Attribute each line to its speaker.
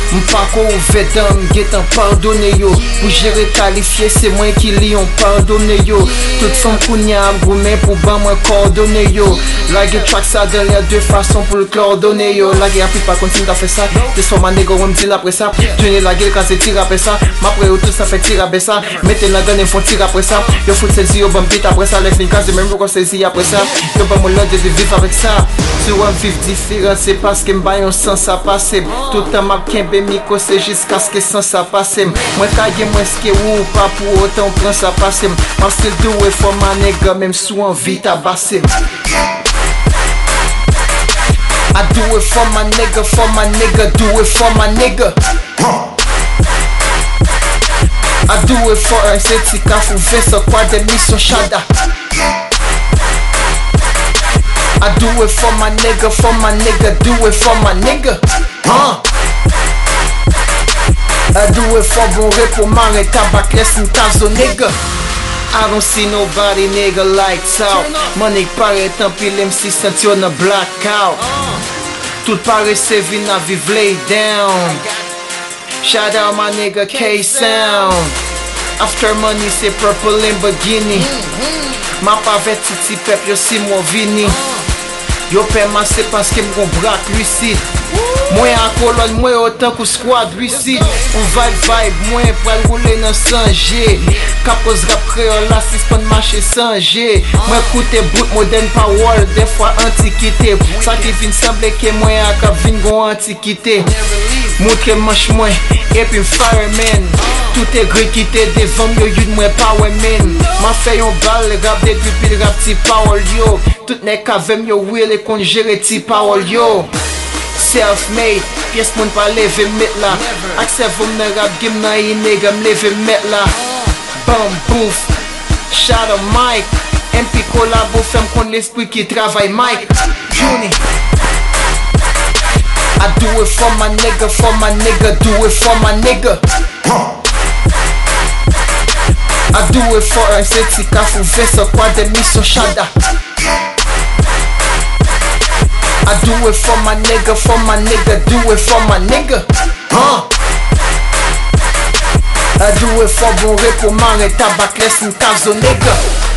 Speaker 1: M'pako ouvert d'homme, getan pardonne yo. Pour gérer qualifié, c'est moi qui li on pardonne yo. Toute son kounya gourmet pour ban moi coordonner yo. La gueule track ça dans les deux façons pour le coordonner yo. La gueule applique pas continue d'à faire ça. T'es sur ma nègre, on me dit après ça. Tenez la gueule quand c'est tir après ça. M'après tout ça fait tir après ça. Mettez la gun et font tir après ça. Yo fout celle-ci au bon beat après ça. Les flics de même qu'on saisit après ça. Yo pas mon l'ordre de vivre avec ça. Sur un vif différent, c'est parce que m'baille un sens à passer. Tout le temps m'a qu'un micro, c'est jusqu'à ce que sans ça passe. Moi tagué, moi ce que ou pas pour autant prendre ça passe. Parce que do it for my nigga, même sous un vite à basser. I do it for my nigga, do it for my nigga. I do it for un seti kafou vesa kwa de mission shada. I do it for my nigga, do it for my nigga. I do it for bon repo, mare tabac, laisse tazo nigga. I don't see nobody nigga lights out. Money paraît tant pis l'MC senti on a blackout. Tout paraît c'est vin à vivre lay down. Shout out my nigga K-Sound. After money c'est purple Lamborghini. Ma pavette titi pep yo si mon vini. Yo perma c'est parce que m'gon braque lucide. Moi en colonne, moi autant que squad lucide. On vibe, moi pral rouler dans 100G. Capos rap créole, la 6 pas de marché 100G. Moi écoute bout modern power, des fois antiquité. Ça qui vient sembler que moi a cap vin gon antiquité. Montre manche moi, et puis fireman. Tout est gris qui t'est devant yo, you moi power man. Ma fait yon balle, rap de depuis le rap ti power yo. Tout n'est qu'avem yo will et qu'on gère ti power yo. Self-made, pièce moun pa leve met la. Accept vous me rap game na yi nigga me leve met la. Bam bouf, shout out Mike. MP collabo femme kon l'esprit qui travaille Mike. Juni. I do it for my nigga, do it for my nigga. I do it for un seti kafou vesa kwa de mission shada. I do it for my nigga, do it for my nigga. I do it for bon repo, mare tabac, laisse tazo nigga.